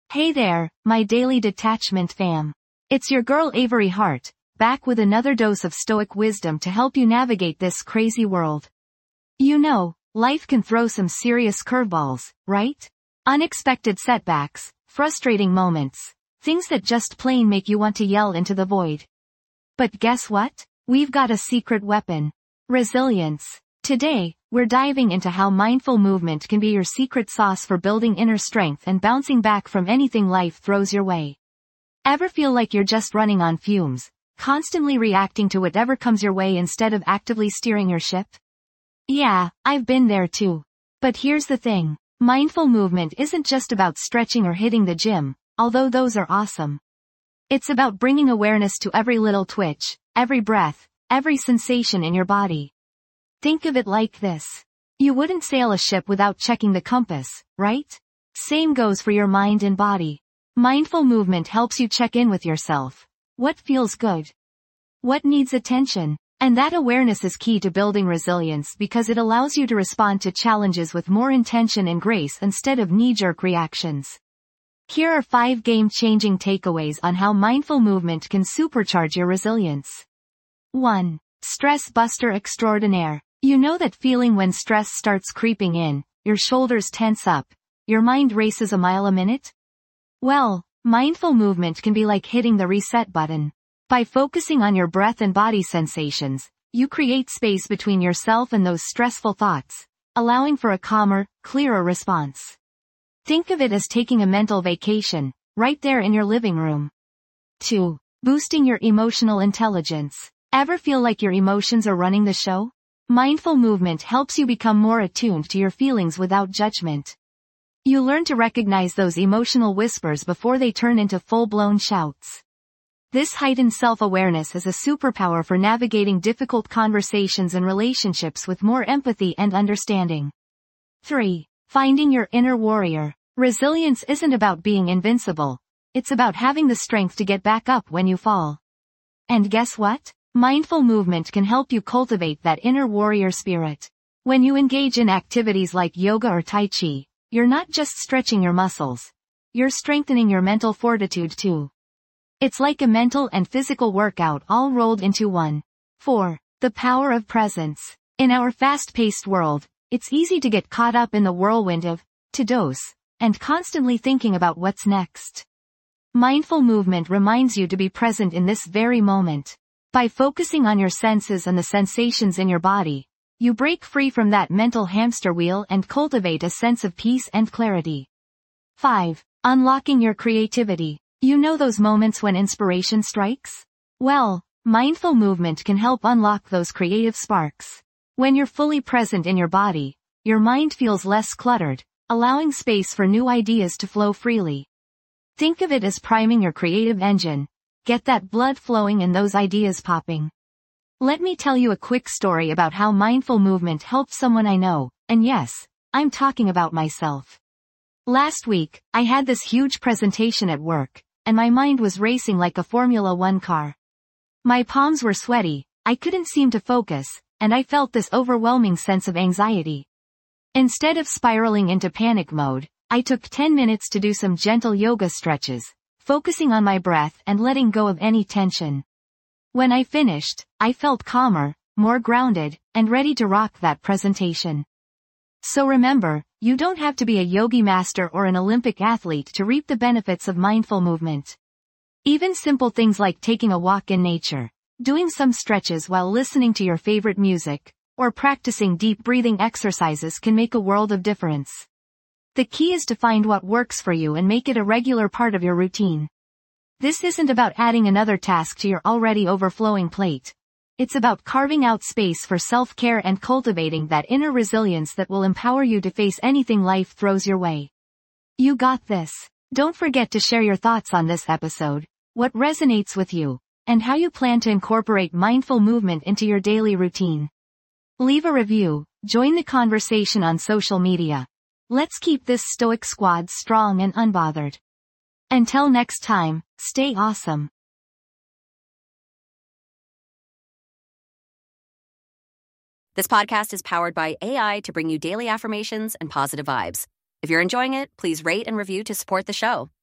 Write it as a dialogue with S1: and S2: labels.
S1: Hey there, my daily detachment fam. It's your girl Avery Hart, back with another dose of stoic wisdom to help you navigate this crazy world. You know, life can throw some serious curveballs, right? Unexpected setbacks, frustrating moments, things that just plain make you want to yell into the void. But guess what? We've got a secret weapon. Resilience. Today, we're diving into how mindful movement can be your secret sauce for building inner strength and bouncing back from anything life throws your way. Ever feel like you're just running on fumes, constantly reacting to whatever comes your way instead of actively steering your ship? Yeah, I've been there too. But here's the thing. Mindful movement isn't just about stretching or hitting the gym, although those are awesome. It's about bringing awareness to every little twitch, every breath, every sensation in your body. Think of it like this. You wouldn't sail a ship without checking the compass, right? Same goes for your mind and body. Mindful movement helps you check in with yourself. What feels good? What needs attention? And that awareness is key to building resilience because it allows you to respond to challenges with more intention and grace instead of knee-jerk reactions. Here are 5 game-changing takeaways on how mindful movement can supercharge your resilience. 1. Stress buster extraordinaire. You know that feeling when stress starts creeping in, your shoulders tense up, your mind races a mile a minute? Well, mindful movement can be like hitting the reset button. By focusing on your breath and body sensations, you create space between yourself and those stressful thoughts, allowing for a calmer, clearer response. Think of it as taking a mental vacation, right there in your living room. 2. Boosting your emotional intelligence. Ever feel like your emotions are running the show? Mindful movement helps you become more attuned to your feelings without judgment. You learn to recognize those emotional whispers before they turn into full-blown shouts. This heightened self-awareness is a superpower for navigating difficult conversations and relationships with more empathy and understanding. 3. Finding your inner warrior. Resilience isn't about being invincible. It's about having the strength to get back up when you fall. And guess what? Mindful movement can help you cultivate that inner warrior spirit. When you engage in activities like yoga or tai chi, you're not just stretching your muscles. You're strengthening your mental fortitude too. It's like a mental and physical workout all rolled into one. 4. The power of presence. In our fast-paced world, it's easy to get caught up in the whirlwind of to-dos, and constantly thinking about what's next. Mindful movement reminds you to be present in this very moment. By focusing on your senses and the sensations in your body, you break free from that mental hamster wheel and cultivate a sense of peace and clarity. 5. Unlocking your creativity. You know those moments when inspiration strikes? Well, mindful movement can help unlock those creative sparks. When you're fully present in your body, your mind feels less cluttered, allowing space for new ideas to flow freely. Think of it as priming your creative engine. Get that blood flowing and those ideas popping. Let me tell you a quick story about how mindful movement helped someone I know, and yes, I'm talking about myself. Last week, I had this huge presentation at work, and my mind was racing like a Formula One car. My palms were sweaty, I couldn't seem to focus, and I felt this overwhelming sense of anxiety. Instead of spiraling into panic mode, I took 10 minutes to do some gentle yoga stretches, focusing on my breath and letting go of any tension. When I finished, I felt calmer, more grounded, and ready to rock that presentation. So remember, you don't have to be a yogi master or an Olympic athlete to reap the benefits of mindful movement. Even simple things like taking a walk in nature, doing some stretches while listening to your favorite music, or practicing deep breathing exercises can make a world of difference. The key is to find what works for you and make it a regular part of your routine. This isn't about adding another task to your already overflowing plate. It's about carving out space for self-care and cultivating that inner resilience that will empower you to face anything life throws your way. You got this. Don't forget to share your thoughts on this episode, what resonates with you, and how you plan to incorporate mindful movement into your daily routine. Leave a review, join the conversation on social media. Let's keep this stoic squad strong and unbothered. Until next time, stay awesome.
S2: This podcast is powered by AI to bring you daily affirmations and positive vibes. If you're enjoying it, please rate and review to support the show.